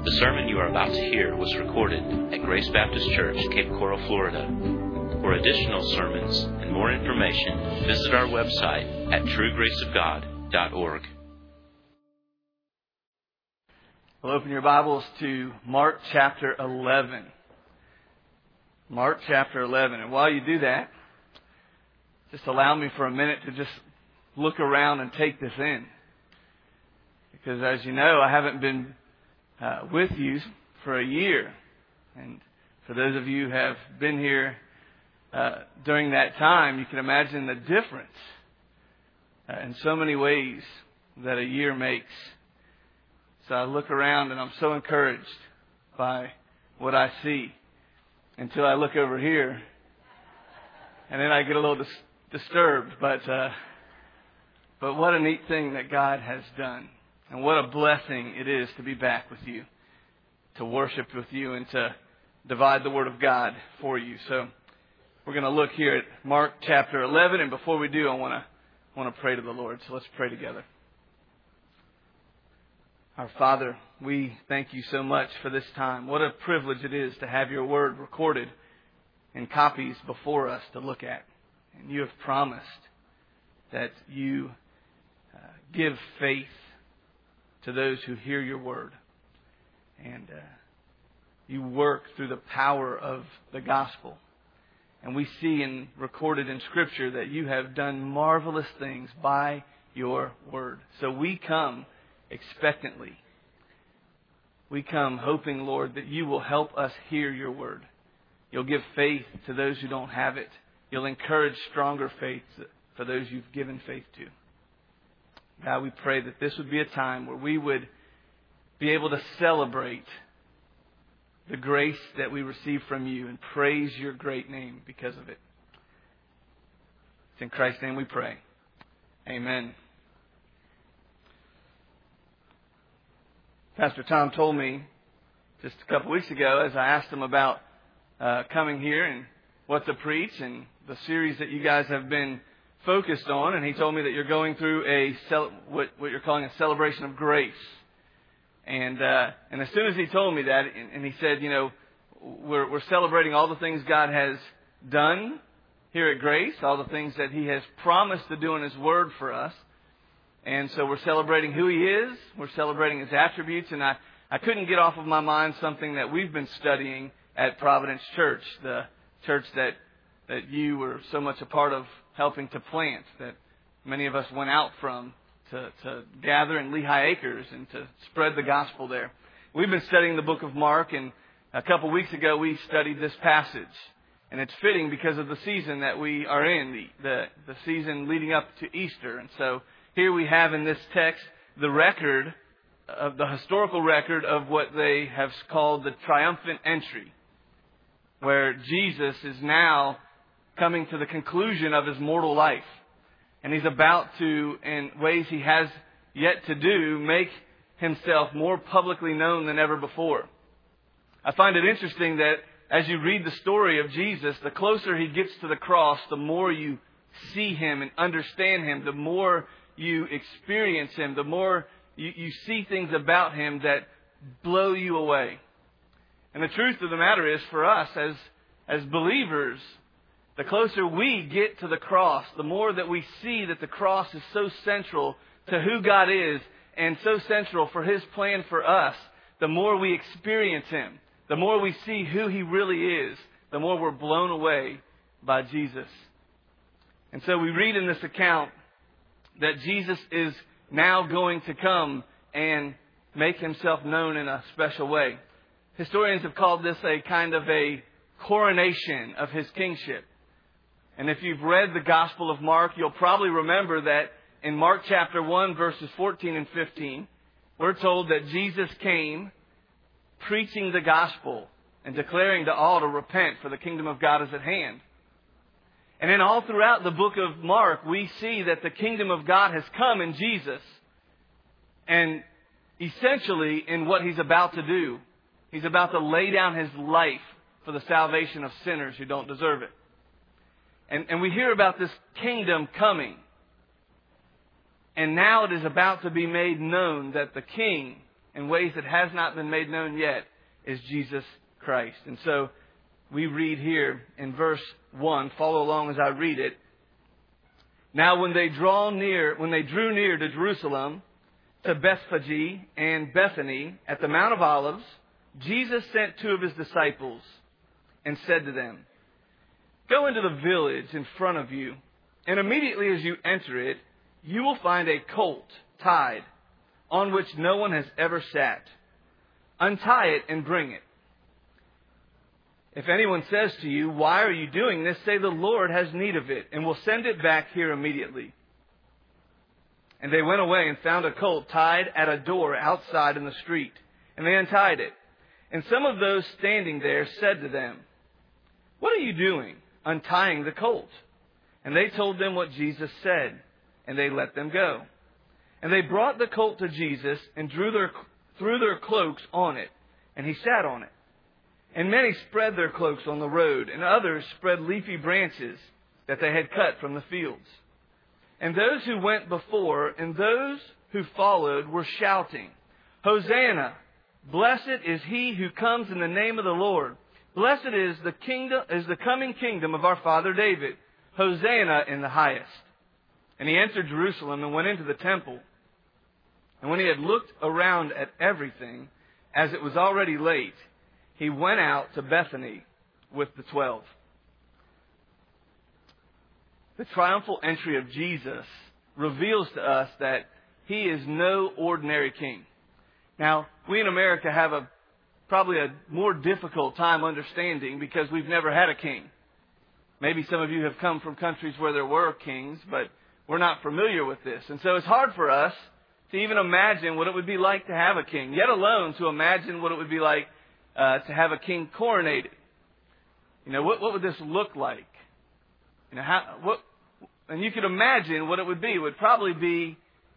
The sermon you are about to hear was recorded at Grace Baptist Church, Cape Coral, Florida. For additional sermons and more information, visit our website at truegraceofgod.org. We'll open your Bibles to Mark chapter 11. Mark chapter 11. And while you do that, just allow me for a minute to just look around and take this in. Because as you know, I haven't been with you for a year. And for those of you who have been here during that time, you can imagine the difference in so many ways that a year makes. So I look around and I'm so encouraged by what I see until I look over here. And then I get a little disturbed. But what a neat thing that God has done. And what a blessing it is to be back with you, to worship with you, and to divide the Word of God for you. So we're going to look here at Mark chapter 11. And before we do, I want to pray to the Lord. So let's pray together. Our Father, we thank you so much for this time. What a privilege it is to have your Word recorded in copies before us to look at. And you have promised that you give faith to those who hear your Word. And you work through the power of the gospel. And we see recorded in Scripture that you have done marvelous things by your Word. So we come expectantly. We come hoping, Lord, that you will help us hear your Word. You'll give faith to those who don't have it. You'll encourage stronger faith for those you've given faith to. God, we pray that this would be a time where we would be able to celebrate the grace that we receive from you and praise your great name because of it. It's in Christ's name we pray. Amen. Pastor Tom told me just a couple weeks ago, as I asked him about coming here and what to preach and the series that you guys have been focused on, and he told me that you're going through what you're calling a celebration of grace. And as soon as he told me that, and he said, you know, we're celebrating all the things God has done here at Grace, all the things that He has promised to do in His Word for us. And so we're celebrating who He is. We're celebrating His attributes. And I couldn't get off of my mind something that we've been studying at Providence Church, the church that you were so much a part of helping to plant, that many of us went out from to gather in Lehigh Acres and to spread the gospel there. We've been studying the book of Mark, and a couple weeks ago we studied this passage. And it's fitting because of the season that we are in, the season leading up to Easter. And so here we have in this text the record of the historical record of what they have called the triumphant entry, where Jesus is now coming to the conclusion of His mortal life. And He's about to, in ways He has yet to do, make Himself more publicly known than ever before. I find it interesting that as you read the story of Jesus, the closer He gets to the cross, the more you see Him and understand Him, the more you experience Him, the more you see things about Him that blow you away. And the truth of the matter is, for us as believers, the closer we get to the cross, the more that we see that the cross is so central to who God is and so central for His plan for us, the more we experience Him, the more we see who He really is, the more we're blown away by Jesus. And so we read in this account that Jesus is now going to come and make Himself known in a special way. Historians have called this a kind of a coronation of His kingship. And if you've read the Gospel of Mark, you'll probably remember that in Mark chapter 1, verses 14 and 15, we're told that Jesus came preaching the gospel and declaring to all to repent, for the kingdom of God is at hand. And then all throughout the book of Mark, we see that the kingdom of God has come in Jesus. And essentially in what He's about to do, He's about to lay down His life for the salvation of sinners who don't deserve it. And we hear about this kingdom coming. And now it is about to be made known that the King in ways that has not been made known yet is Jesus Christ. And so we read here in verse 1, follow along as I read it. Now when they drew near to Jerusalem, to Bethphage and Bethany at the Mount of Olives, Jesus sent 2 of his disciples and said to them, go into the village in front of you, and immediately as you enter it, you will find a colt tied, on which no one has ever sat. Untie it and bring it. If anyone says to you, why are you doing this? Say, the Lord has need of it, and will send it back here immediately. And they went away and found a colt tied at a door outside in the street. And they untied it. And some of those standing there said to them, what are you doing, untying the colt? And they told them what Jesus said, and they let them go. And they brought the colt to Jesus and threw their cloaks on it, and he sat on it. And many spread their cloaks on the road, and others spread leafy branches that they had cut from the fields. And those who went before and those who followed were shouting, Hosanna! Blessed is he who comes in the name of the Lord. Blessed is the coming kingdom of our father David. Hosanna in the highest. And he entered Jerusalem and went into the temple. And when he had looked around at everything, as it was already late, he went out to Bethany with the 12. The triumphal entry of Jesus reveals to us that he is no ordinary king. Now, we in America have probably a more difficult time understanding because we've never had a king. Maybe some of you have come from countries where there were kings, but we're not familiar with this. And so it's hard for us to even imagine what it would be like to have a king, yet alone to imagine what it would be like to have a king coronated. You know, what would this look like? You know, and you could imagine what it would be. It would probably be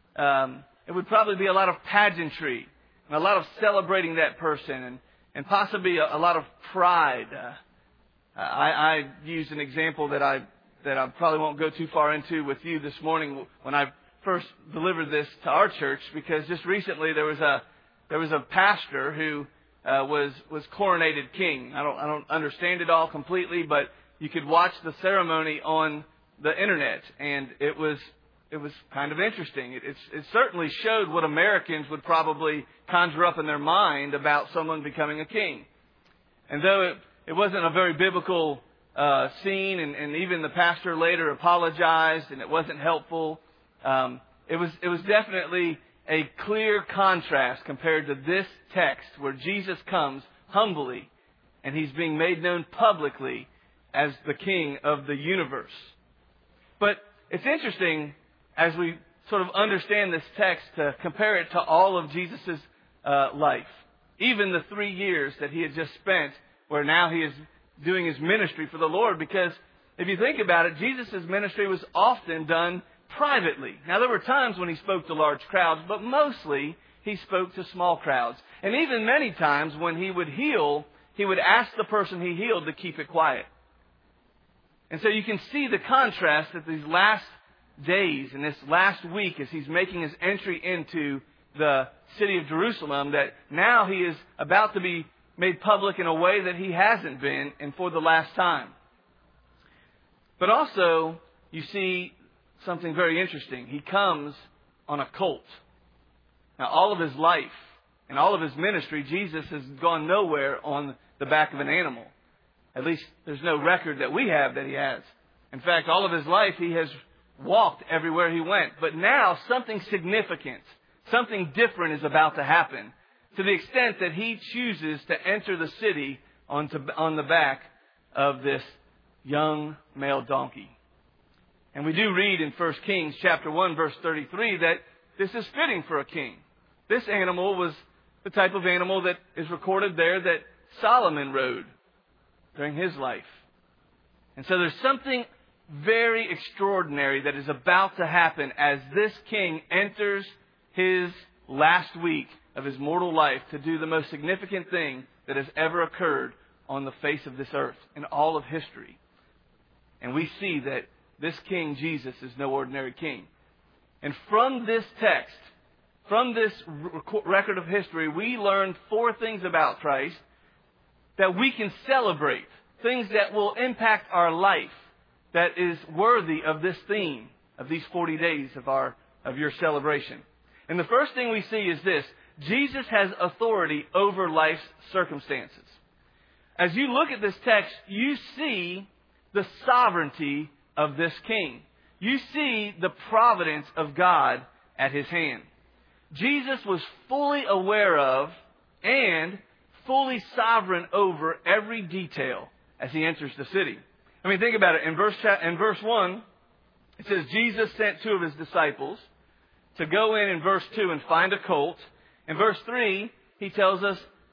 a lot of pageantry and a lot of celebrating that person and possibly a lot of pride. I used an example that I probably won't go too far into with you this morning when I first delivered this to our church, because just recently there was a pastor who was coronated king. I don't understand it all completely, but you could watch the ceremony on the internet, and it was kind of interesting. It certainly showed what Americans would probably conjure up in their mind about someone becoming a king. And though it wasn't a very biblical scene, and even the pastor later apologized, and it wasn't helpful, it was definitely a clear contrast compared to this text where Jesus comes humbly and he's being made known publicly as the king of the universe. But it's interesting as we sort of understand this text to compare it to all of Jesus' life. Even the 3 years that he had just spent where now he is doing his ministry for the Lord. Because if you think about it, Jesus' ministry was often done privately. Now, there were times when he spoke to large crowds, but mostly he spoke to small crowds. And even many times when he would heal, he would ask the person he healed to keep it quiet. And so you can see the contrast that these last days and this last week as he's making his entry into the city of Jerusalem, that now he is about to be made public in a way that he hasn't been and for the last time. But also, you see something very interesting. He comes on a colt. Now, all of his life and all of his ministry, Jesus has gone nowhere on the back of an animal. At least there's no record that we have that he has. In fact, all of his life he has walked everywhere he went. But now something significant, something different is about to happen, to the extent that he chooses to enter the city on the back of this young male donkey. And we do read in 1 Kings chapter 1, verse 33, that this is fitting for a king. This animal was the type of animal that is recorded there that Solomon rode during his life. And so there's something very extraordinary that is about to happen as this king enters his last week of his mortal life to do the most significant thing that has ever occurred on the face of this earth in all of history. And we see that this King Jesus is no ordinary king. And from this text, from this record of history, we learn 4 things about Christ that we can celebrate, things that will impact our life, that is worthy of this theme of these 40 days of your celebration. And the first thing we see is this: Jesus has authority over life's circumstances. As you look at this text, you see the sovereignty of this king. You see the providence of God at his hand. Jesus was fully aware of and fully sovereign over every detail as he enters the city. I mean, think about it. In verse 1, it says Jesus sent 2 of his disciples to go in verse 2 and find a colt. In verse 3, he tells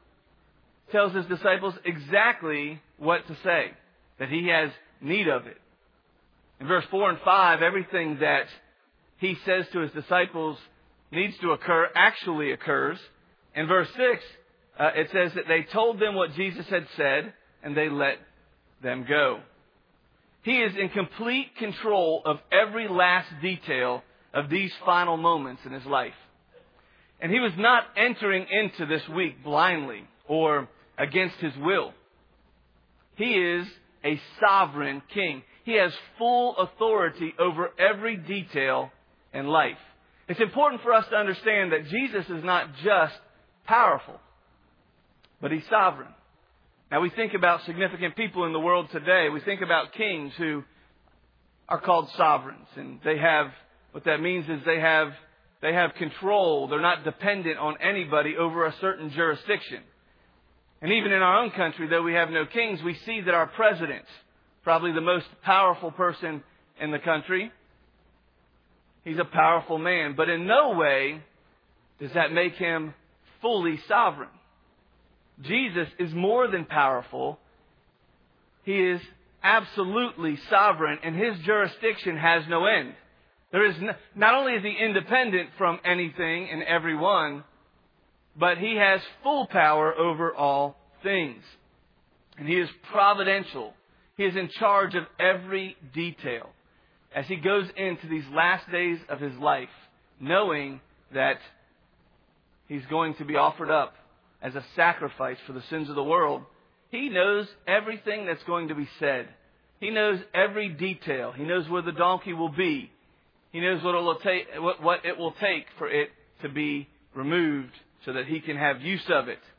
his disciples exactly what to say, that he has need of it. In verse 4 and 5, everything that he says to his disciples needs to occur actually occurs. In verse 6, it says that they told them what Jesus had said, and they let them go. He is in complete control of every last detail of these final moments in his life. And he was not entering into this week blindly or against his will. He is a sovereign king. He has full authority over every detail in life. It's important for us to understand that Jesus is not just powerful, but he's sovereign. Now, we think about significant people in the world today. We think about kings who are called sovereigns. And what that means is they have control. They're not dependent on anybody over a certain jurisdiction. And even in our own country, though we have no kings, we see that our president, probably the most powerful person in the country, he's a powerful man. But in no way does that make him fully sovereign. Jesus is more than powerful. He is absolutely sovereign, and his jurisdiction has no end. Not only is he independent from anything and everyone, but he has full power over all things. And he is providential. He is in charge of every detail as he goes into these last days of his life, knowing that he's going to be offered up as a sacrifice for the sins of the world. He knows everything that's going to be said. He knows every detail. He knows where the donkey will be. He knows what it will take for it to be removed so that he can have use of it.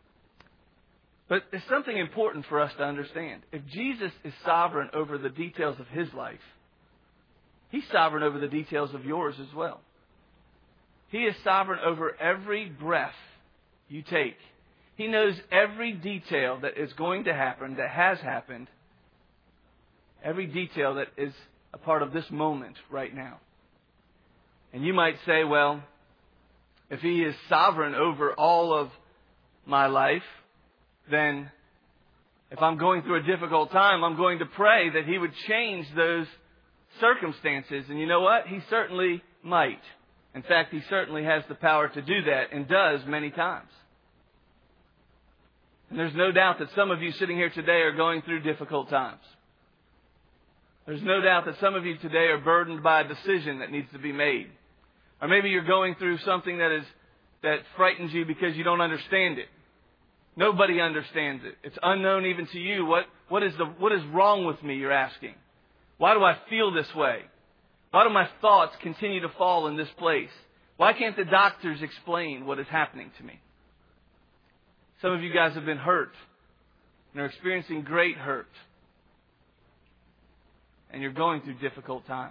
But there's something important for us to understand. If Jesus is sovereign over the details of his life, he's sovereign over the details of yours as well. He is sovereign over every breath you take. He knows every detail that is going to happen, that has happened, every detail that is a part of this moment right now. And you might say, well, if he is sovereign over all of my life, then if I'm going through a difficult time, I'm going to pray that he would change those circumstances. And you know what? He certainly might. In fact, he certainly has the power to do that and does many times. And there's no doubt that some of you sitting here today are going through difficult times. There's no doubt that some of you today are burdened by a decision that needs to be made. Or maybe you're going through something that frightens you because you don't understand it. Nobody understands it. It's unknown even to you. What is wrong with me, you're asking? Why do I feel this way? Why do my thoughts continue to fall in this place? Why can't the doctors explain what is happening to me? Some of you guys have been hurt and are experiencing great hurt. And you're going through difficult times.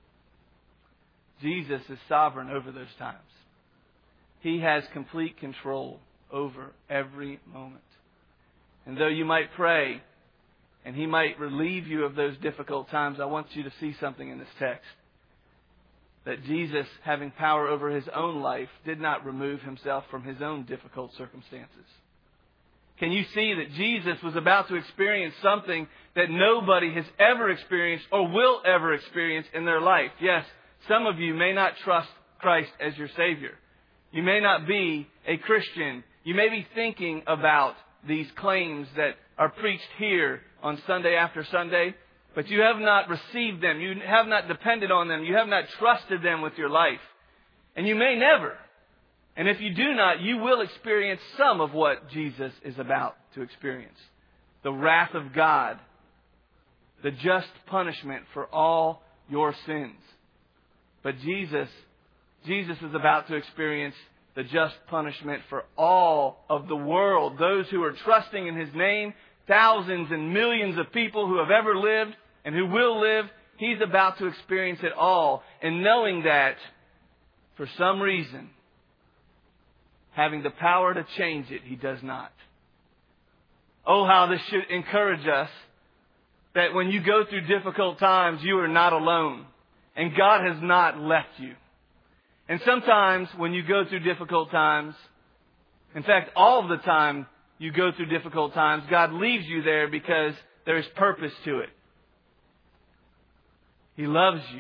Jesus is sovereign over those times. He has complete control over every moment. And though you might pray and he might relieve you of those difficult times, I want you to see something in this text. That Jesus, having power over his own life, did not remove himself from his own difficult circumstances. Can you see that Jesus was about to experience something that nobody has ever experienced or will ever experience in their life? Yes, some of you may not trust Christ as your Savior. You may not be a Christian. You may be thinking about these claims that are preached here on Sunday after Sunday, but you have not received them. You have not depended on them. You have not trusted them with your life. And you may never. And if you do not, you will experience some of what Jesus is about to experience. The wrath of God. The just punishment for all your sins. But Jesus is about to experience the just punishment for all of the world. Those who are trusting in His name, thousands and millions of people who have ever lived and who will live, He's about to experience it all. And knowing that, for some reason, having the power to change it, He does not. Oh, how this should encourage us that when you go through difficult times, you are not alone. And God has not left you. And sometimes when you go through difficult times, in fact, all of the time you go through difficult times, God leaves you there because there is purpose to it. He loves you.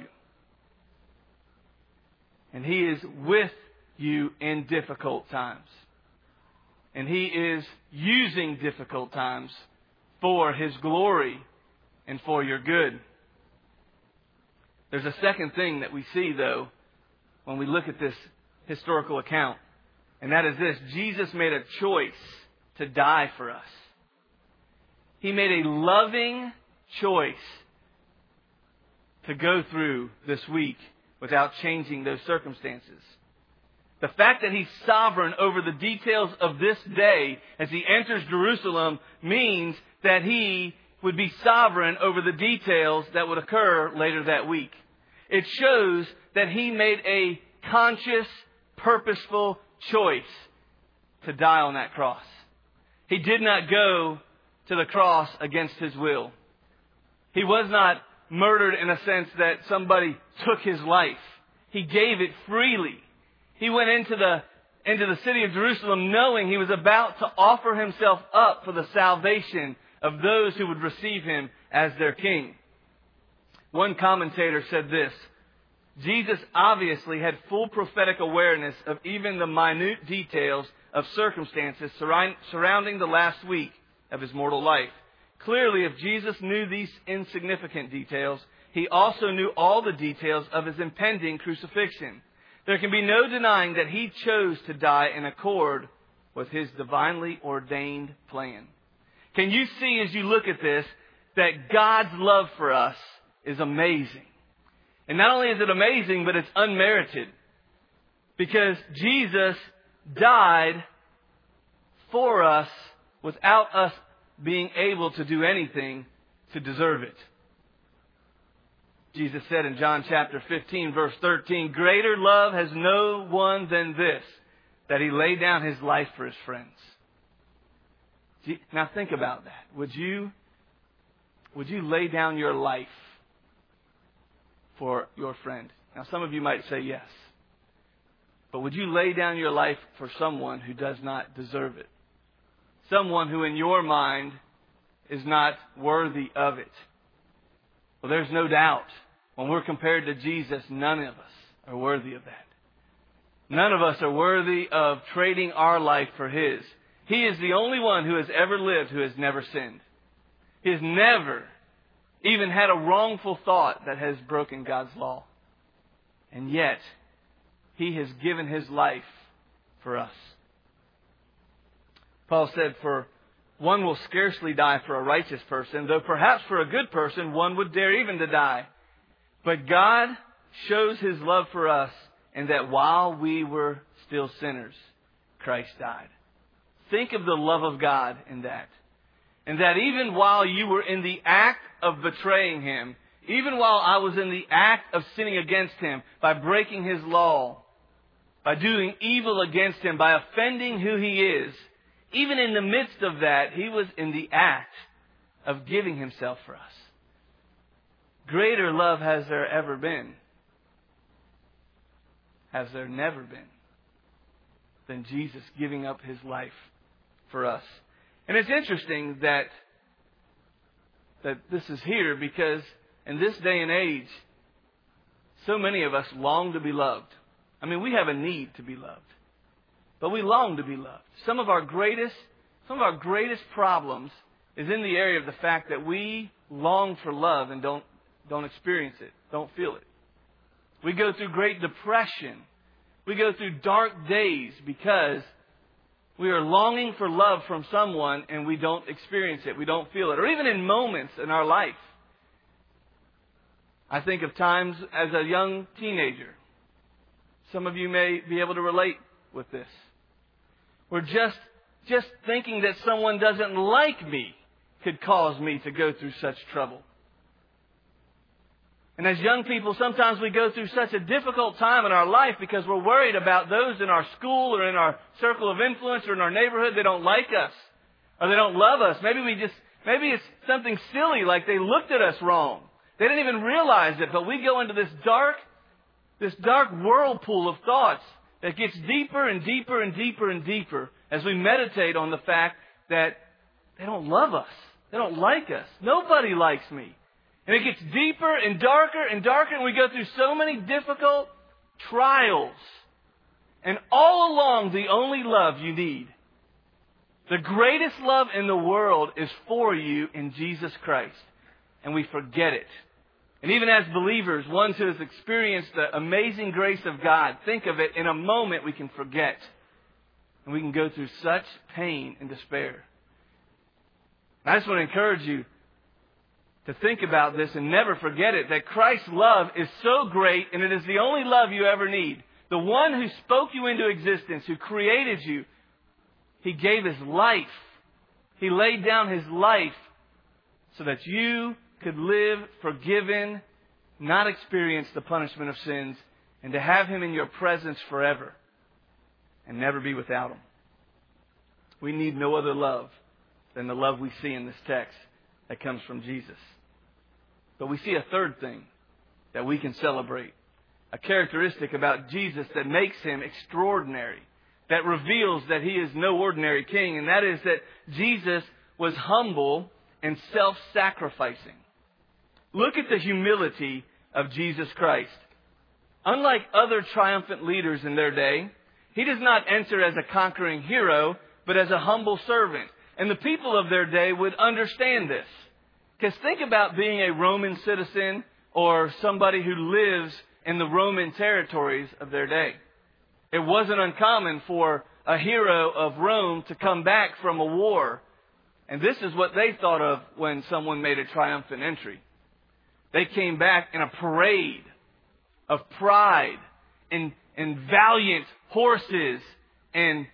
And He is with you in difficult times. And He is using difficult times for His glory and for your good. There's a second thing that we see, though, when we look at this historical account. And that is this: Jesus made a choice to die for us. He made a loving choice to go through this week without changing those circumstances. The fact that He's sovereign over the details of this day as He enters Jerusalem means that He would be sovereign over the details that would occur later that week. It shows that He made a conscious, purposeful choice to die on that cross. He did not go to the cross against His will. He was not murdered in a sense that somebody took His life. He gave it freely. He went into the city of Jerusalem knowing He was about to offer Himself up for the salvation of those who would receive Him as their King. One commentator said this: Jesus obviously had full prophetic awareness of even the minute details of circumstances surrounding the last week of His mortal life. Clearly, if Jesus knew these insignificant details, He also knew all the details of His impending crucifixion. There can be no denying that He chose to die in accord with His divinely ordained plan. Can you see as you look at this that God's love for us is amazing? And not only is it amazing, but it's unmerited. Because Jesus died for us without us being able to do anything to deserve it. Jesus said in John chapter 15, verse 13, "Greater love has no one than this, that He laid down His life for His friends." Now think about that. Would you lay down your life for your friend? Now some of you might say yes. But would you lay down your life for someone who does not deserve it? Someone who in your mind is not worthy of it? Well, there's no doubt. When we're compared to Jesus, none of us are worthy of that. None of us are worthy of trading our life for His. He is the only one who has ever lived who has never sinned. He has never even had a wrongful thought that has broken God's law. And yet, He has given His life for us. Paul said, "For one will scarcely die for a righteous person, though perhaps for a good person one would dare even to die. But God shows His love for us in that while we were still sinners, Christ died." Think of the love of God in that. And that even while you were in the act of betraying Him, even while I was in the act of sinning against Him, by breaking His law, by doing evil against Him, by offending who He is, even in the midst of that, He was in the act of giving Himself for us. Greater love has there ever been? Has there never been? Than Jesus giving up His life for us. And it's interesting that this is here because in this day and age, so many of us long to be loved. I mean, we have a need to be loved. But we long to be loved. Some of our greatest problems is in the area of the fact that we long for love and don't experience it, don't feel it. We go through great depression We go through dark days because we are longing for love from someone and we don't experience it. We don't feel it. Or even in moments in our life. I think of times as a young teenager. Some of you may be able to relate with this. Where just thinking that someone doesn't like me could cause me to go through such trouble. And as young people, sometimes we go through such a difficult time in our life because we're worried about those in our school or in our circle of influence or in our neighborhood. They don't like us or they don't love us. Maybe it's something silly like they looked at us wrong. They didn't even realize it, but we go into this dark whirlpool of thoughts that gets deeper and deeper and deeper and deeper as we meditate on the fact that they don't love us. They don't like us. Nobody likes me. And it gets deeper and darker and darker, and we go through so many difficult trials. And all along, the only love you need, the greatest love in the world, is for you in Jesus Christ. And we forget it. And even as believers, ones who have experienced the amazing grace of God, think of it, in a moment we can forget. And we can go through such pain and despair. And I just want to encourage you to think about this and never forget it, that Christ's love is so great and it is the only love you ever need. The one who spoke you into existence, who created you, He gave His life. He laid down His life so that you could live forgiven, not experience the punishment of sins, and to have Him in your presence forever and never be without Him. We need no other love than the love we see in this text that comes from Jesus. But we see a third thing that we can celebrate. A characteristic about Jesus that makes Him extraordinary. That reveals that He is no ordinary king. And that is that Jesus was humble and self-sacrificing. Look at the humility of Jesus Christ. Unlike other triumphant leaders in their day, He does not enter as a conquering hero, but as a humble servant. And the people of their day would understand this. Because think about being a Roman citizen or somebody who lives in the Roman territories of their day. It wasn't uncommon for a hero of Rome to come back from a war. And this is what they thought of when someone made a triumphant entry. They came back in a parade of pride and valiant horses and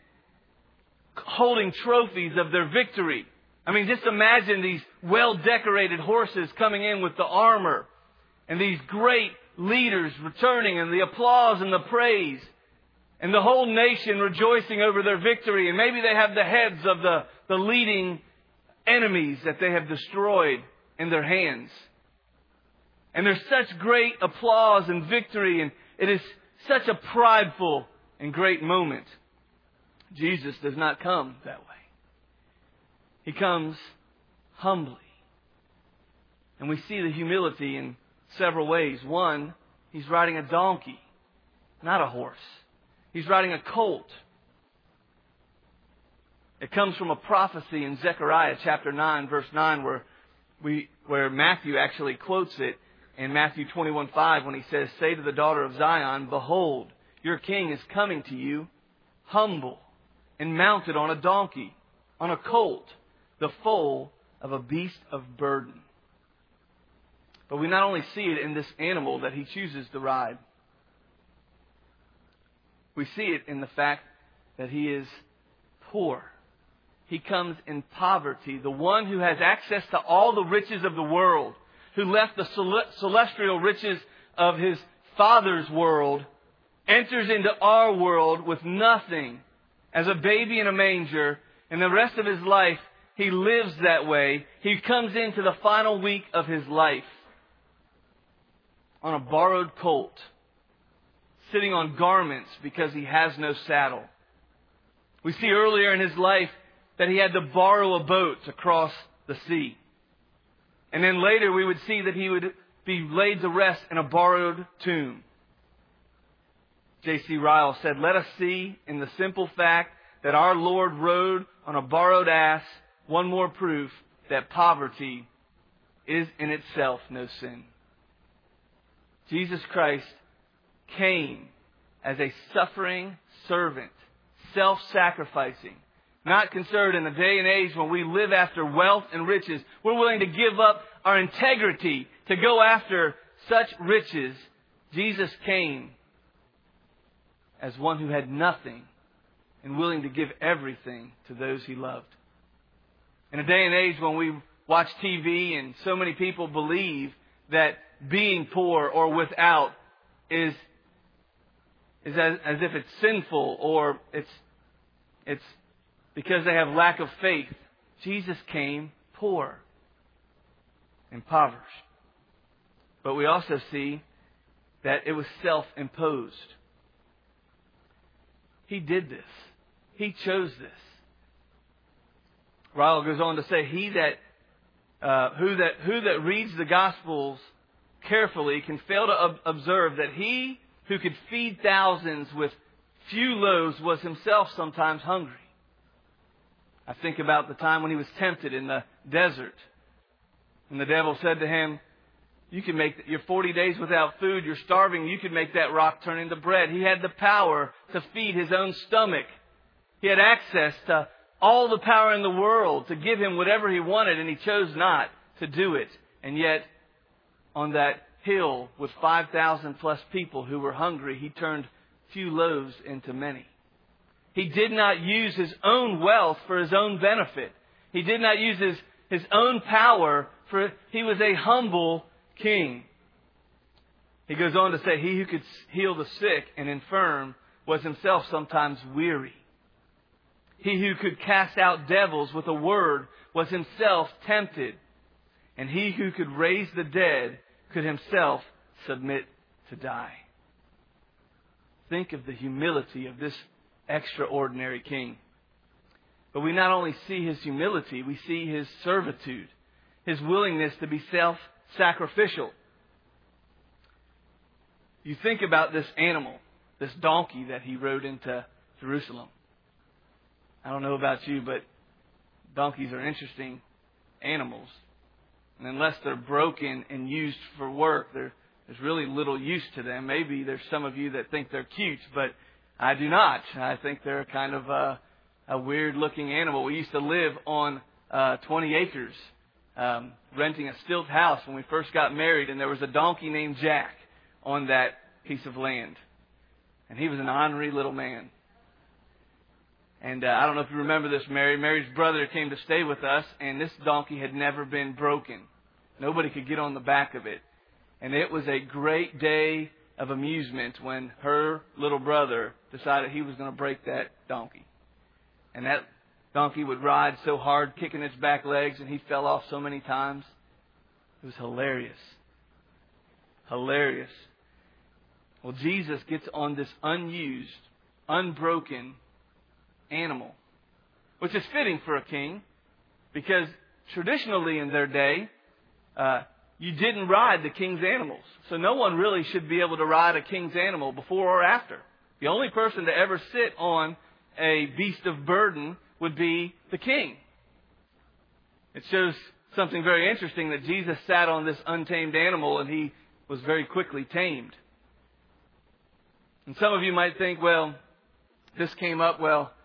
holding trophies of their victory. I mean, just imagine these well-decorated horses coming in with the armor and these great leaders returning and the applause and the praise and the whole nation rejoicing over their victory. And maybe they have the heads of the leading enemies that they have destroyed in their hands. And there's such great applause and victory, and it is such a prideful and great moment. Jesus does not come that way. He comes humbly. And we see the humility in several ways. One, He's riding a donkey, not a horse. He's riding a colt. It comes from a prophecy in Zechariah chapter 9, verse 9, where Matthew actually quotes it in Matthew 21:5 when he says, "Say to the daughter of Zion, behold, your king is coming to you, humble and mounted on a donkey, on a colt, the foal of a beast of burden." But we not only see it in this animal that He chooses to ride. We see it in the fact that He is poor. He comes in poverty. The one who has access to all the riches of the world, who left the celestial riches of His Father's world, enters into our world with nothing as a baby in a manger, and the rest of His life He lives that way. He comes into the final week of His life on a borrowed colt, sitting on garments because He has no saddle. We see earlier in His life that He had to borrow a boat to cross the sea. And then later we would see that He would be laid to rest in a borrowed tomb. J.C. Ryle said, "Let us see in the simple fact that our Lord rode on a borrowed ass one more proof that poverty is in itself no sin." Jesus Christ came as a suffering servant, self-sacrificing, not concerned in the day and age when we live after wealth and riches. We're willing to give up our integrity to go after such riches. Jesus came as one who had nothing and willing to give everything to those He loved. In a day and age when we watch TV and so many people believe that being poor or without is as if it's sinful or it's because they have lack of faith. Jesus came poor, impoverished. But we also see that it was self-imposed. He did this. He chose this. Ryle goes on to say, who that reads the Gospels carefully can fail to observe that He who could feed thousands with few loaves was Himself sometimes hungry. I think about the time when He was tempted in the desert. And the devil said to Him, you can make your 40 days without food, you're starving, you could make that rock turn into bread. He had the power to feed His own stomach. He had access to all the power in the world to give Him whatever He wanted, and He chose not to do it. And yet, on that hill with 5,000 plus people who were hungry, He turned few loaves into many. He did not use His own wealth for His own benefit. He did not use His own power for it. He was a humble king. He goes on to say, He who could heal the sick and infirm was Himself sometimes weary. He who could cast out devils with a word was Himself tempted. And He who could raise the dead could Himself submit to die. Think of the humility of this extraordinary king. But we not only see His humility, we see His servitude, His willingness to be self-sacrificial. You think about this animal, this donkey that He rode into Jerusalem. I don't know about you, but donkeys are interesting animals. And unless they're broken and used for work, there's really little use to them. Maybe there's some of you that think they're cute, but I do not. I think they're kind of a weird-looking animal. We used to live on 20 acres, renting a stilt house when we first got married, and there was a donkey named Jack on that piece of land. And he was an ornery little man. And I don't know if you remember this, Mary. Mary's brother came to stay with us, and this donkey had never been broken. Nobody could get on the back of it. And it was a great day of amusement when her little brother decided he was going to break that donkey. And that donkey would ride so hard, kicking its back legs, and he fell off so many times. It was hilarious. Hilarious. Well, Jesus gets on this unused, unbroken animal, which is fitting for a king, because traditionally in their day, you didn't ride the king's animals. So no one really should be able to ride a king's animal before or after. The only person to ever sit on a beast of burden would be the king. It shows something very interesting that Jesus sat on this untamed animal and He was very quickly tamed. And some of you might think, well, this came up,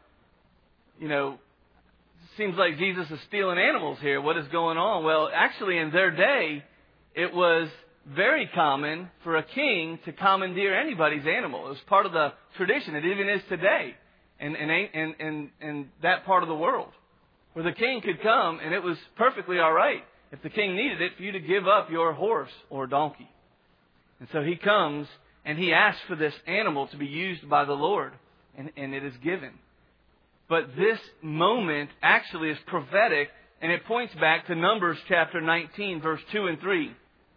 it seems like Jesus is stealing animals here. What is going on? Well, actually, in their day, it was very common for a king to commandeer anybody's animal. It was part of the tradition. It even is today in that part of the world, where the king could come and it was perfectly all right, if the king needed it, for you to give up your horse or donkey. And so He comes and He asks for this animal to be used by the Lord, and it is given. But this moment actually is prophetic, and it points back to Numbers chapter 19, verse 2 and 3,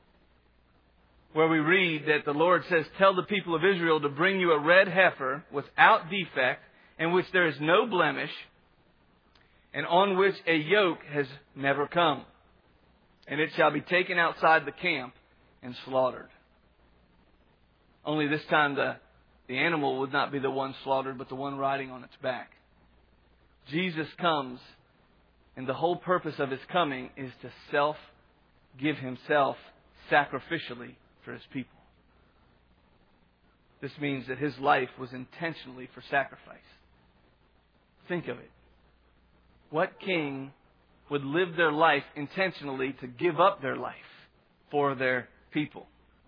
where we read that the Lord says, "Tell the people of Israel to bring you a red heifer without defect, in which there is no blemish, and on which a yoke has never come. And it shall be taken outside the camp and slaughtered." Only this time the animal would not be the one slaughtered, but the one riding on its back. Jesus comes, and the whole purpose of His coming is to give Himself sacrificially for His people. This means that His life was intentionally for sacrifice. Think of it. What king would live their life intentionally to give up their life for their people?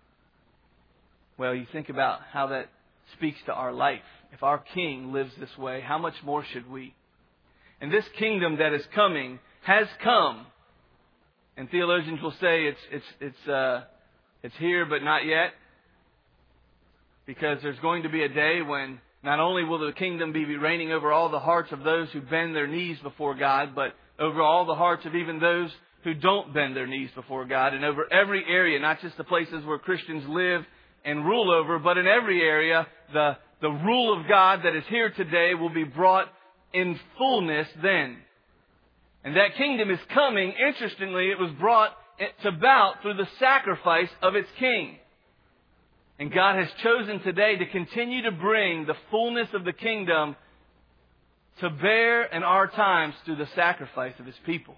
Well, you think about how that speaks to our life. If our King lives this way, how much more should we? And this kingdom that is coming has come. And theologians will say it's here but not yet. Because there's going to be a day when not only will the kingdom be reigning over all the hearts of those who bend their knees before God, but over all the hearts of even those who don't bend their knees before God, and over every area, not just the places where Christians live and rule over, but in every area, the rule of God that is here today will be brought in fullness then. And that kingdom is coming. Interestingly, it was brought about through the sacrifice of its king. And God has chosen today to continue to bring the fullness of the kingdom to bear in our times through the sacrifice of His people.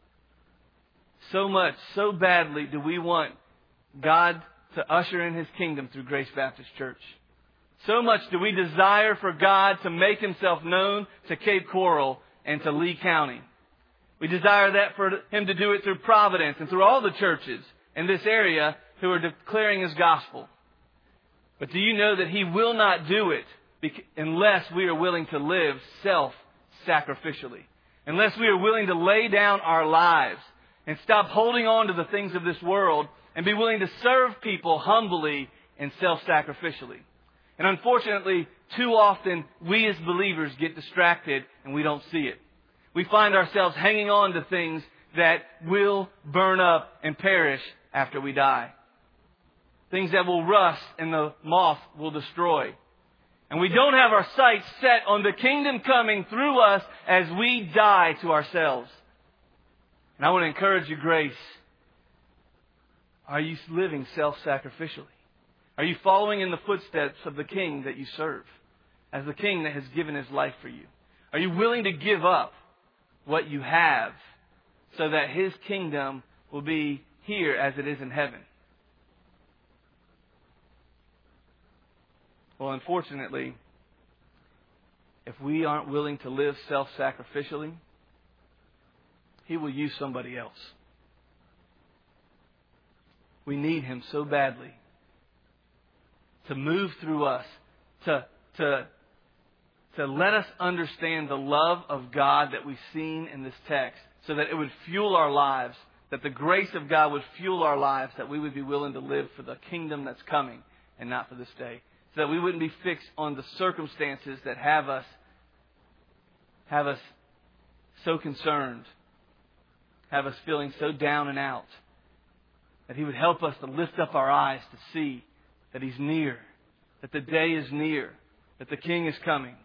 So much, so badly do we want God to usher in His kingdom through Grace Baptist Church. So much do we desire for God to make Himself known to Cape Coral and to Lee County. We desire that for Him to do it through Providence and through all the churches in this area who are declaring His gospel. But do you know that He will not do it unless we are willing to live self-sacrificially? Unless we are willing to lay down our lives and stop holding on to the things of this world and be willing to serve people humbly and self-sacrificially. And unfortunately, too often we as believers get distracted and we don't see it. We find ourselves hanging on to things that will burn up and perish after we die. Things that will rust and the moth will destroy. And we don't have our sights set on the kingdom coming through us as we die to ourselves. And I want to encourage you, Grace. Are you living self-sacrificially? Are you following in the footsteps of the King that you serve? As the King that has given His life for you? Are you willing to give up what you have so that His kingdom will be here as it is in heaven? Well, unfortunately, if we aren't willing to live self-sacrificially, He will use somebody else. We need Him so badly to move through us, to let us understand the love of God that we've seen in this text, so that it would fuel our lives, that the grace of God would fuel our lives, that we would be willing to live for the kingdom that's coming and not for this day. So that we wouldn't be fixed on the circumstances that have us so concerned, have us feeling so down and out. That He would help us to lift up our eyes to see that He's near, that the day is near, that the King is coming.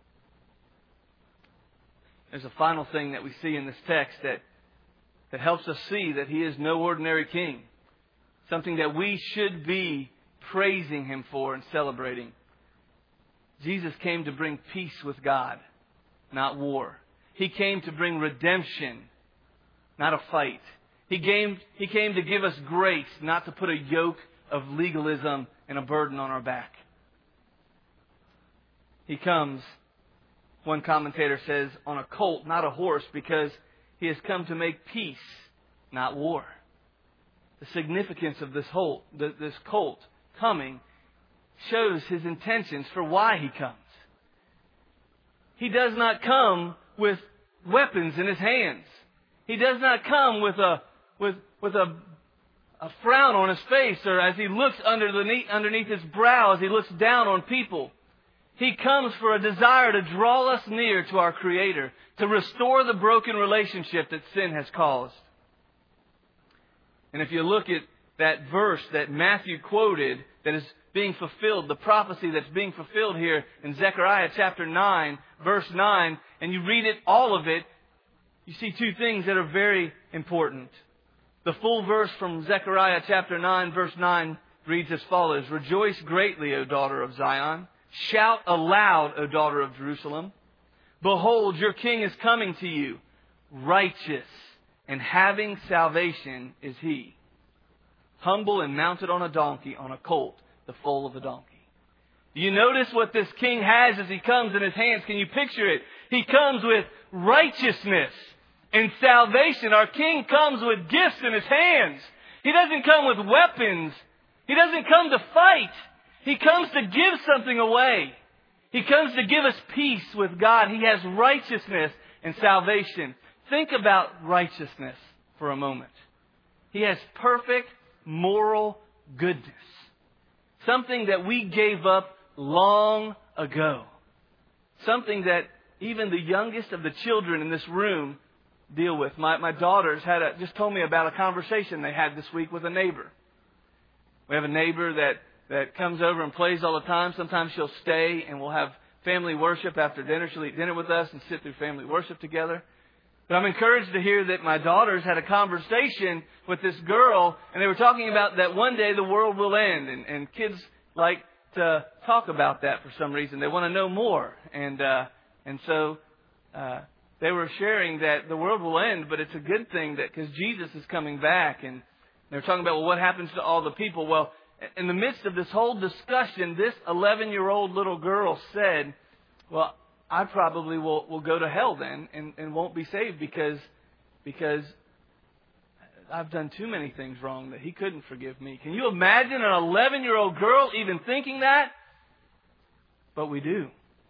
There's a final thing that we see in this text that helps us see that He is no ordinary King. Something that we should be praising Him for and celebrating. Jesus came to bring peace with God, not war. He came to bring redemption, not a fight. He came to give us grace, not to put a yoke of legalism and a burden on our back. He comes, one commentator says, on a colt, not a horse, because He has come to make peace, not war. The significance of this colt coming shows His intentions for why He comes. He does not come with weapons in His hands. He does not come with a frown on His face, or as He looks underneath His brow, as He looks down on people. He comes for a desire to draw us near to our Creator, to restore the broken relationship that sin has caused. And if you look at that verse that Matthew quoted that is being fulfilled, the prophecy that's being fulfilled here in Zechariah chapter 9, verse 9, and you read it, all of it, you see two things that are very important. The full verse from Zechariah chapter 9, verse 9 reads as follows: "Rejoice greatly, O daughter of Zion. Shout aloud, O daughter of Jerusalem. Behold, your king is coming to you. Righteous and having salvation is He. Humble and mounted on a donkey, on a colt, the foal of a donkey." Do you notice what this king has as he comes in his hands? Can you picture it? He comes with righteousness and salvation. Our king comes with gifts in his hands. He doesn't come with weapons. He doesn't come to fight. He comes to give something away. He comes to give us peace with God. He has righteousness and salvation. Think about righteousness for a moment. He has perfect moral goodness. Something that we gave up long ago. Something that even the youngest of the children in this room deal with. My daughters just told me about a conversation they had this week with a neighbor. We have a neighbor that comes over and plays all the time. Sometimes she'll stay and we'll have family worship after dinner. She'll eat dinner with us and sit through family worship together. But I'm encouraged to hear that my daughters had a conversation with this girl, and they were talking about that one day the world will end. And kids like to talk about that for some reason. They want to know more. And so they were sharing that the world will end, but it's a good thing that because Jesus is coming back. And they were talking about, well, what happens to all the people? Well, in the midst of this whole discussion, this 11-year-old little girl said, well, I probably will go to hell then and won't be saved because I've done too many things wrong that He couldn't forgive me. Can you imagine an 11-year-old girl even thinking that? But we do.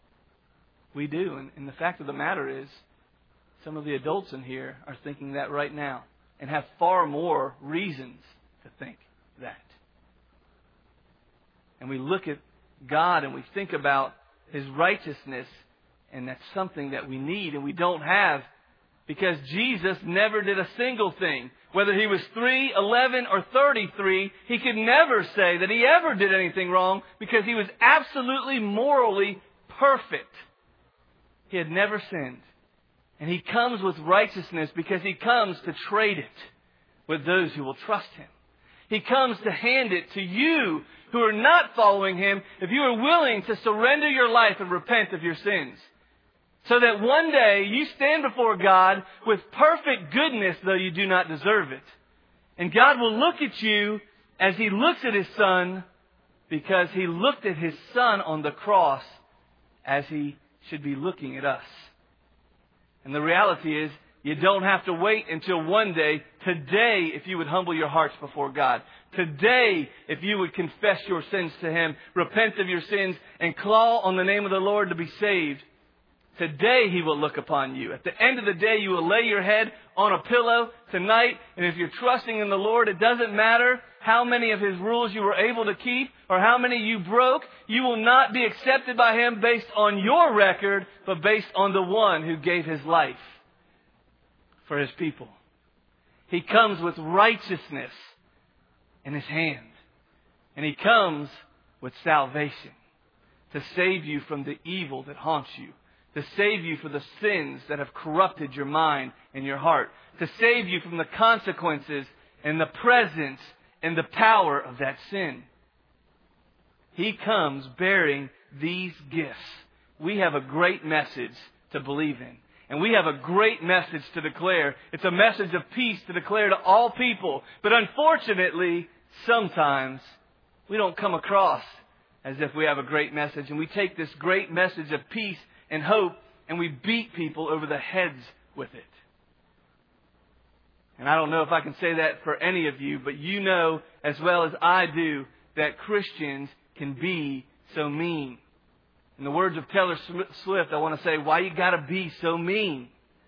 We do. And the fact of the matter is, some of the adults in here are thinking that right now and have far more reasons to think that. And we look at God and we think about His righteousness, and that's something that we need and we don't have because Jesus never did a single thing. Whether He was 3, 11, or 33, He could never say that He ever did anything wrong because He was absolutely morally perfect. He had never sinned. And He comes with righteousness because He comes to trade it with those who will trust Him. He comes to hand it to you who are not following Him if you are willing to surrender your life and repent of your sins. So that one day you stand before God with perfect goodness, though you do not deserve it. And God will look at you as He looks at His Son, because He looked at His Son on the cross as He should be looking at us. And the reality is, you don't have to wait until one day. Today, if you would humble your hearts before God. Today, if you would confess your sins to Him, repent of your sins, and call on the name of the Lord to be saved. Today, He will look upon you. At the end of the day, you will lay your head on a pillow tonight. And if you're trusting in the Lord, it doesn't matter how many of His rules you were able to keep or how many you broke. You will not be accepted by Him based on your record, but based on the one who gave His life for His people. He comes with righteousness in His hand. And He comes with salvation to save you from the evil that haunts you. To save you from the sins that have corrupted your mind and your heart. To save you from the consequences and the presence and the power of that sin. He comes bearing these gifts. We have a great message to believe in. And we have a great message to declare. It's a message of peace to declare to all people. But unfortunately, sometimes we don't come across as if we have a great message. And we take this great message of peace and hope, and we beat people over the heads with it. And I don't know if I can say that for any of you, but you know as well as I do that Christians can be so mean. In the words of Taylor Swift, I want to say, why you got to be so mean?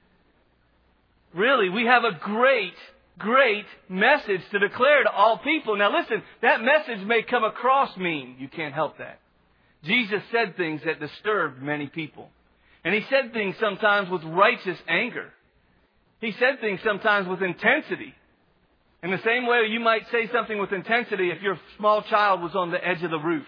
Really, we have a great message to declare to all people. Now listen, that message may come across mean. You can't help that. Jesus said things that disturbed many people. And He said things sometimes with righteous anger. He said things sometimes with intensity. In the same way you might say something with intensity if your small child was on the edge of the roof.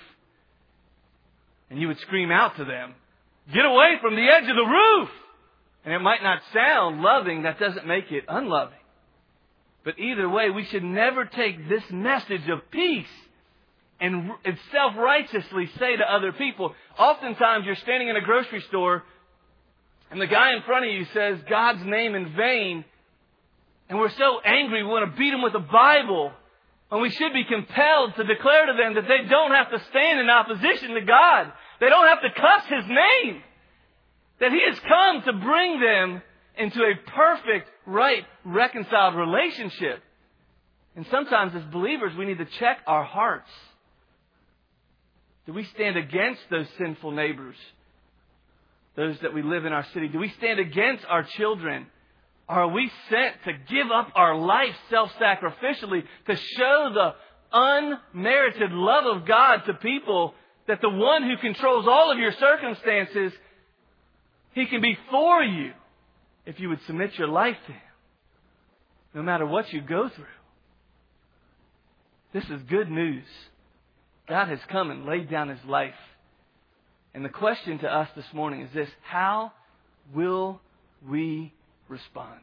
And you would scream out to them, "Get away from the edge of the roof!" And it might not sound loving. That doesn't make it unloving. But either way, we should never take this message of peace and self-righteously say to other people. Oftentimes you're standing in a grocery store and the guy in front of you says God's name in vain, and we're so angry we want to beat him with a Bible And we should be compelled to declare to them that they don't have to stand in opposition to God. They don't have to cuss His name. That He has come to bring them into a perfect, right, reconciled relationship. And sometimes as believers, we need to check our hearts. Do we stand against those sinful neighbors? Those that we live in our city? Do we stand against our children? Are we sent to give up our life self-sacrificially to show the unmerited love of God to people, that the one who controls all of your circumstances, He can be for you if you would submit your life to Him, no matter what you go through? This is good news. God has come and laid down His life. And the question to us this morning is this: how will we respond?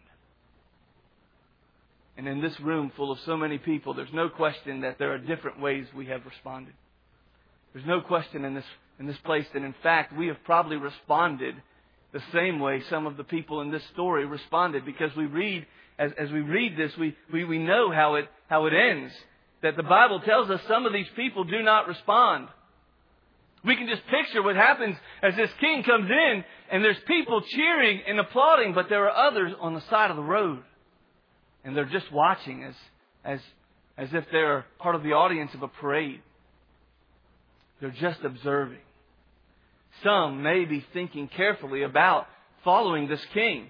And in this room full of so many people, there's no question that there are different ways we have responded. There's no question in this place that, in fact, we have probably responded the same way some of the people in this story responded, because we read, as we read this, we know how it ends. That the Bible tells us some of these people do not respond. We can just picture what happens as this king comes in, and there's people cheering and applauding, but there are others on the side of the road. And they're just watching as if they're part of the audience of a parade. They're just observing. Some may be thinking carefully about following this king.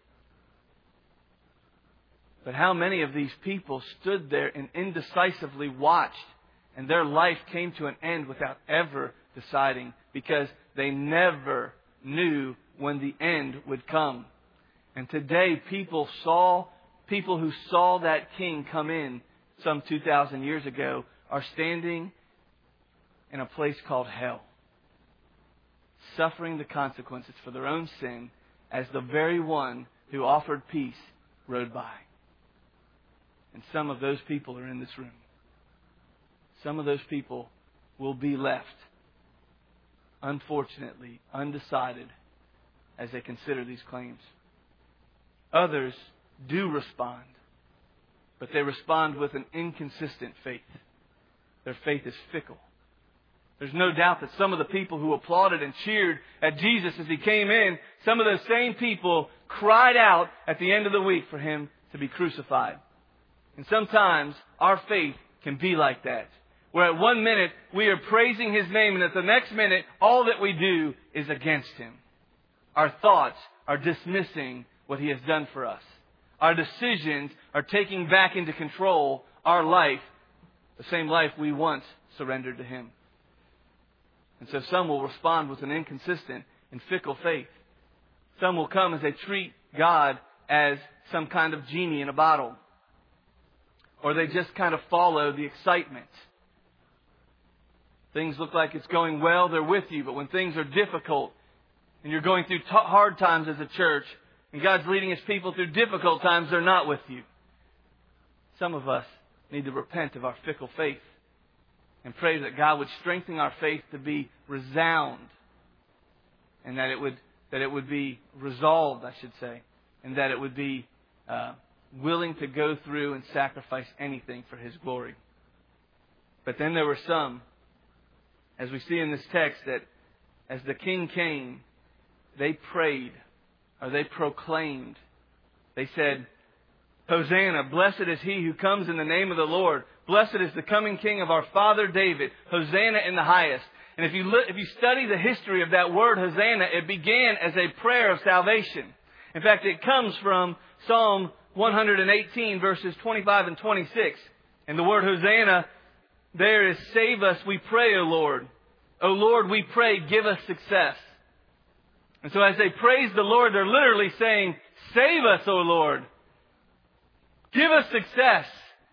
But how many of these people stood there and indecisively watched, and their life came to an end without ever deciding, because they never knew when the end would come? And today people who saw that king come in some 2,000 years ago are standing in a place called hell, suffering the consequences for their own sin as the very one who offered peace rode by. And some of those people are in this room. Some of those people will be left, unfortunately, undecided as they consider these claims. Others do respond, but they respond with an inconsistent faith. Their faith is fickle. There's no doubt that some of the people who applauded and cheered at Jesus as He came in, some of those same people cried out at the end of the week for Him to be crucified. And sometimes our faith can be like that, where at one minute we are praising His name, and at the next minute all that we do is against Him. Our thoughts are dismissing what He has done for us. Our decisions are taking back into control our life, the same life we once surrendered to Him. And so some will respond with an inconsistent and fickle faith. Some will come as they treat God as some kind of genie in a bottle. Or they just kind of follow the excitement. Things look like it's going well, they're with you. But when things are difficult and you're going through hard times as a church, and God's leading His people through difficult times, they're not with you. Some of us need to repent of our fickle faith and pray that God would strengthen our faith to be resound, and that it would be resolved, I should say, and that it would be willing to go through and sacrifice anything for His glory. But then there were some, as we see in this text, that as the king came, they prayed, or they proclaimed. They said, "Hosanna, blessed is He who comes in the name of the Lord. Blessed is the coming King of our father David. Hosanna in the highest." And if you study the history of that word Hosanna, it began as a prayer of salvation. In fact, it comes from Psalm 118, verses 25 and 26. And the word Hosanna there is, "Save us, we pray, O Lord. O Lord, we pray, give us success." And so as they praise the Lord, they're literally saying, "Save us, O Lord. Give us success."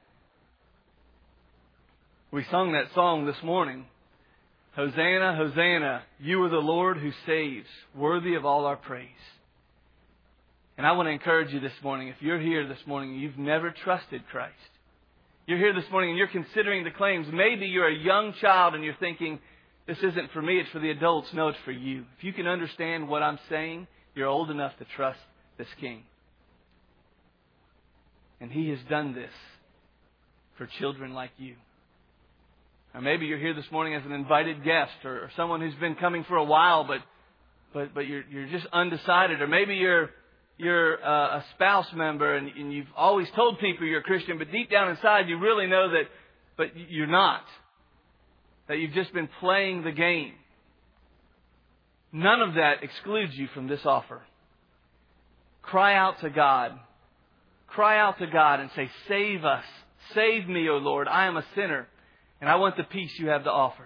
We sung that song this morning. Hosanna, Hosanna, you are the Lord who saves, worthy of all our praise. And I want to encourage you this morning, if you're here this morning and you've never trusted Christ, you're here this morning and you're considering the claims, maybe you're a young child and you're thinking, this isn't for me, it's for the adults. No, it's for you. If you can understand what I'm saying, you're old enough to trust this King. And He has done this. for children like you. Or maybe you're here this morning as an invited guest, or someone who's been coming for a while, but you're just undecided. Or maybe you're a spouse member and you've always told people you're a Christian, but deep down inside you really know that, but you're not. That you've just been playing the game. None of that excludes you from this offer. Cry out to God. Cry out to God and say, save us. Save me, O Lord. I am a sinner, and I want the peace you have to offer.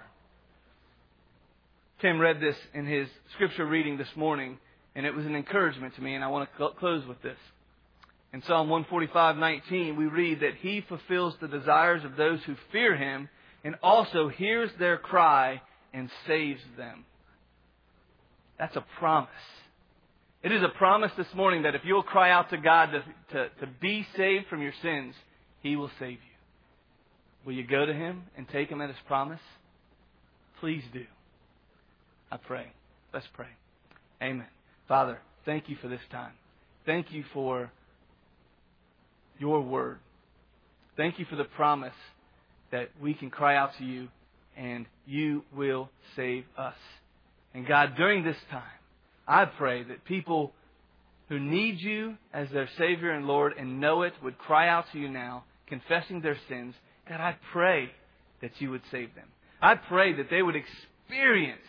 Tim read this in his scripture reading this morning, and it was an encouragement to me, and I want to close with this. In Psalm 145:19, we read that He fulfills the desires of those who fear Him, and also hears their cry and saves them. That's a promise. It is a promise this morning that if you'll cry out to God to be saved from your sins, He will save you. Will you go to Him and take Him at His promise? Please do. I pray. Let's pray. Amen. Father, thank you for this time. Thank you for your word. Thank you for the promise that we can cry out to you and you will save us. And God, during this time, I pray that people who need you as their Savior and Lord and know it would cry out to you now, confessing their sins. God, I pray that you would save them. I pray that they would experience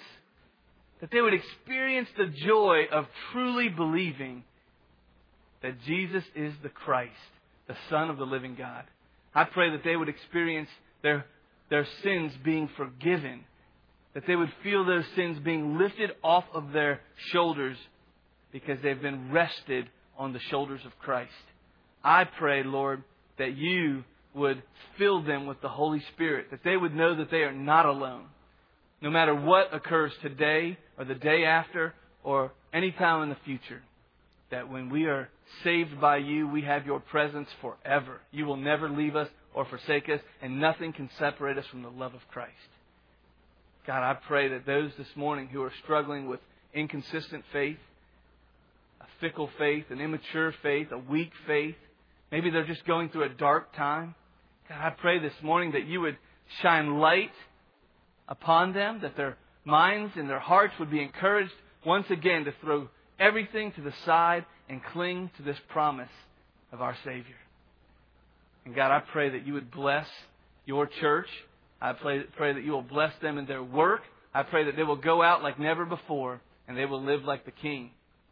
the joy of truly believing that Jesus is the Christ, the Son of the living God. I pray that they would experience their sins being forgiven, that they would feel those sins being lifted off of their shoulders because they've been rested on the shoulders of Christ. I pray, Lord, that you would fill them with the Holy Spirit, that they would know that they are not alone. No matter what occurs today or the day after or any time in the future, that when we are saved by you, we have your presence forever. You will never leave us or forsake us, and nothing can separate us from the love of Christ. God, I pray that those this morning who are struggling with inconsistent faith, a fickle faith, an immature faith, a weak faith, maybe they're just going through a dark time. God, I pray this morning that you would shine light upon them, that their minds and their hearts would be encouraged once again to throw everything to the side and cling to this promise of our Savior. And God, I pray that you would bless your church. I pray that you will bless them in their work. I pray that they will go out like never before and they will live like the King.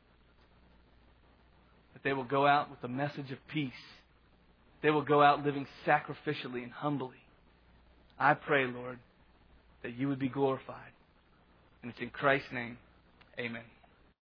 That they will go out with a message of peace. They will go out living sacrificially and humbly. I pray, Lord, that you would be glorified. And it's in Christ's name. Amen.